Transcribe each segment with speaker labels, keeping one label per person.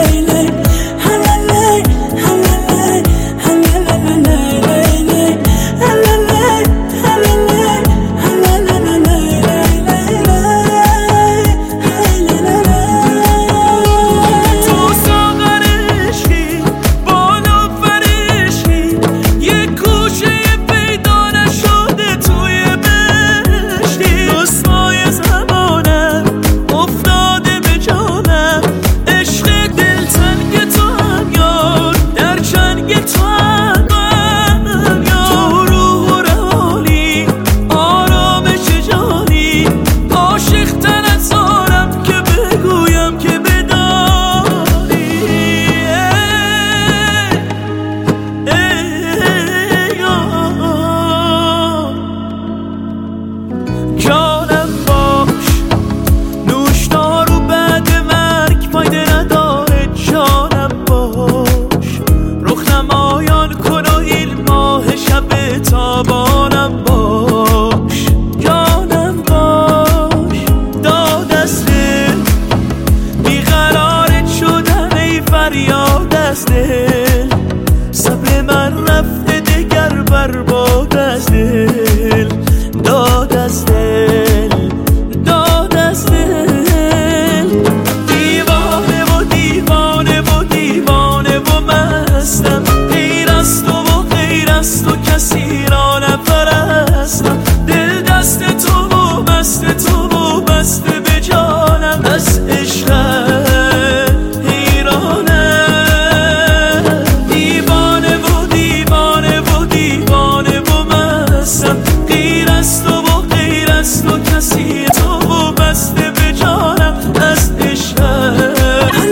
Speaker 1: تابانم باش، جانم باش، داد از دل بیقرارت شدم ای فریاد از دل، صبر من رفته دگر برباد از دل، داد از دل، داد از دل، دیوانه و دیوانه و دیوانه و مستم، غیر از تو و غیر از تو کسی را نپرستم، دل دست تو و بست تو و بسته به جانم، از عشقت حیرانم، دیوانه و دیوانه و دیوانه و مستم، غیر از تو و غیر از تو کسی تو و بسته به جانم، از عشقت.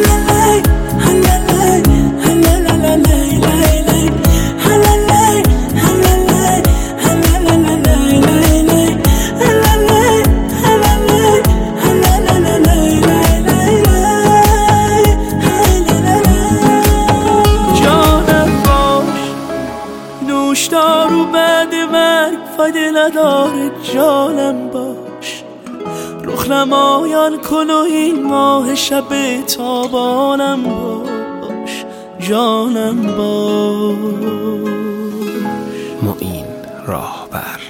Speaker 1: نوشدار و بعد مرگ فایده نداره جانم باش، رخ نمایان کن و این ماه شب تابانم باش، جانم باش.
Speaker 2: معین راهبر.